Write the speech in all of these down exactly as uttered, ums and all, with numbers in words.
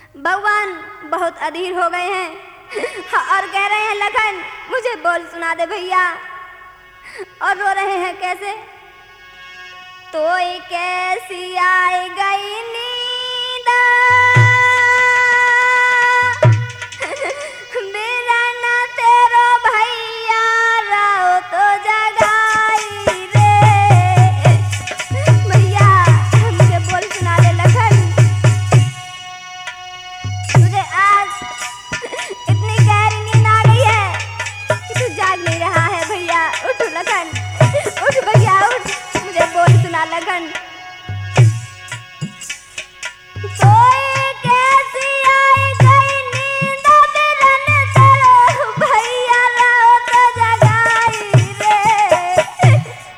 भगवान बहुत अधीर हो गए हैं और कह रहे हैं लखन मुझे बोल सुना दे भैया, और रो रहे हैं कैसे। तो कैसी आई गई नींद मेरा ना तेरो भैया रहो तो जगाई रे। भैया मुझे बोल सुना दे लखन, तुझे आज इतनी गहरी नींद आ गई है कि तू जाग नहीं रहा है। भैया उठ लखन, उठ भैया उठ, मुझे बोल सुना लखन। सोई कैसी आई गई नींद बिरन तेरो भैया रहो तो जगाई रे।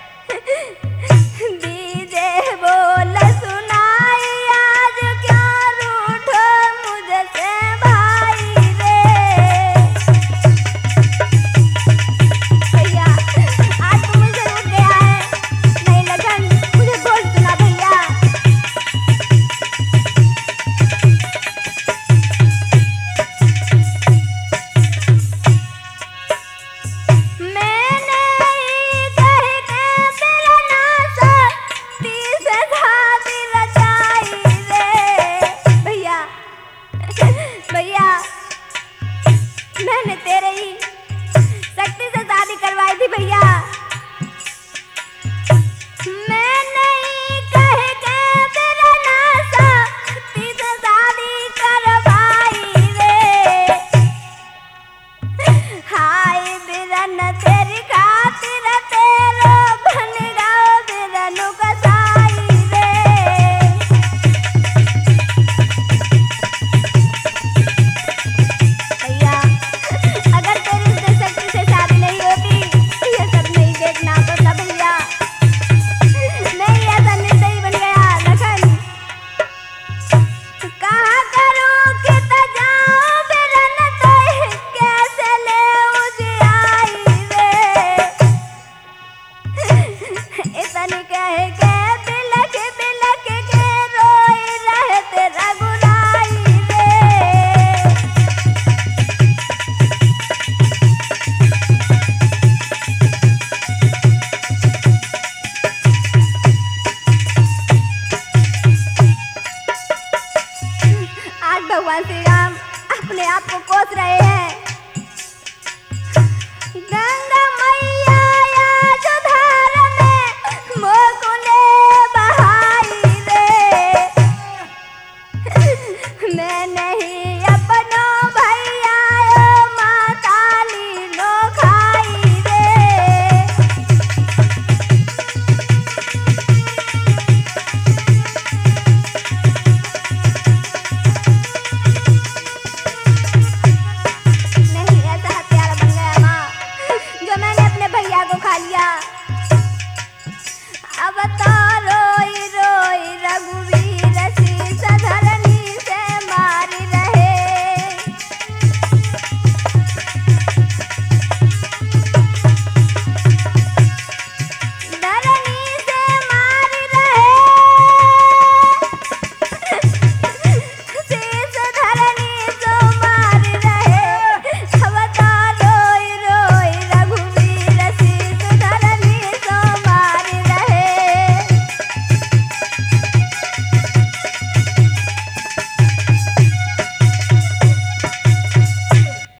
दीजे बोल सुनाई आज क्यों रूठो मुझसे भाई रे। भैया आज तू मुझसे रूठ गया है। नहीं लखन मुझे बोल सुना भैया। मैंने ही कह के तेरा नासा तीस शादी रचाई रे। भैया भैया मैंने तेरे ही शक्ति से शादी करवाई थी भैया। मैंने ही कह के तेरा नासा तीस शादी करवाई रे। हाय बिरन तेरी खातिर तेरो बन गाओ बिरनु कसाई रे। भैया अगर तेरी इस शक्ति से शादी नहीं होती ये सब नहीं देखना पड़ता भैया। नहीं ऐसा निर्दयी बन गया लखन। कहाँ करूँ कि जाऊँ बिरन तो कैसे ले उजियाई रे। इतनी कह के बिलख बिलख के रोई रहे तेरा गुराई रे। आज भगवान श्री राम अपने आप को कोस रहे हैं। गंगा मैया आज धार में मोकुले बहाई रे। मैं नहीं